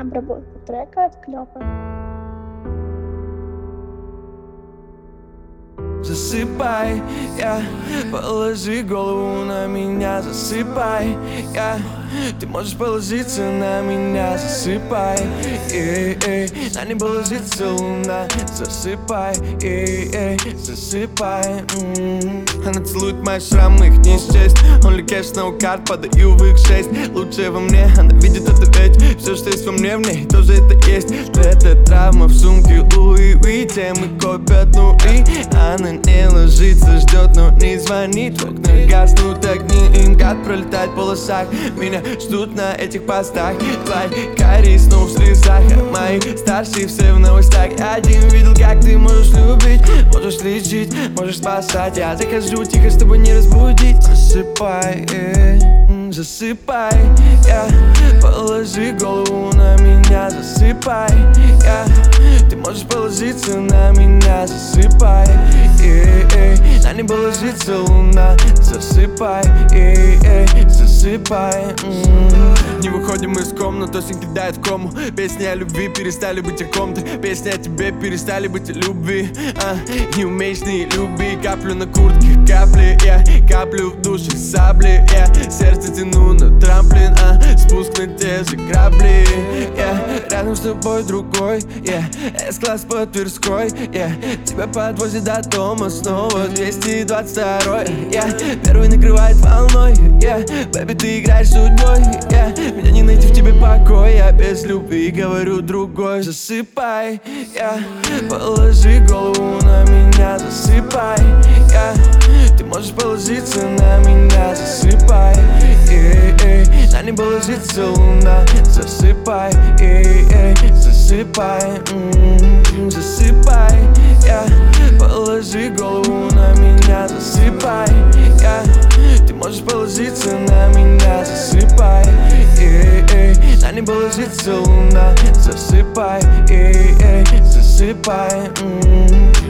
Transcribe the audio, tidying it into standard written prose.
Обработка трека от Клёпа. Засыпай, положи голову на меня, засыпай, ты можешь положиться на меня, засыпай, на небо ложится луна, засыпай, засыпай. Она целует мои шрамы, их не счесть. Only cash, no card, подаю в их 6. Лучшее во мне, она видит это ведь. Все, что есть во мне, в ней тоже это есть. Это травма в сумке Луи Уи. Темы копят нули. Она не ложится, ждет, но не звонит. В окнах гаснут огни, им гад пролетать в полосах. Меня ждут на этих постах. Твои карие снова в слезах, а мои старшие все в новостях. Один видел, как ты можешь любить, можешь лечить, можешь спасать. Я захожу тихо, чтобы не разбудить. Засыпай, засыпай, положи голову на меня, засыпай, ты можешь положиться на меня, засыпай, на небо ложится луна, засыпай, засыпай. Не выходим из комнаты, осень кидает в кому. Песни о любви перестали быть о ком-то. Песни о тебе перестали быть о любви. Не умеешь не люби. Каплю на куртке, капли, каплю в душе сабли, сердце тяну на трамплин, спуск на те же грабли, рядом с тобой другой, С-класс по Тверской, тебя подвозит до дома снова 222-й, первый накрывает волной, бэби, ты играешь судьбой, меня не найти в тебе покой, я без любви говорю другой. Засыпай, положи голову на меня, засыпай, ты можешь положиться на меня, засыпай, на небо ложится луна, засыпай, засыпай, засыпай, положи голову на меня, засыпай, ты можешь положиться на меня, засыпай, на небо ложится луна, засыпай, засыпай.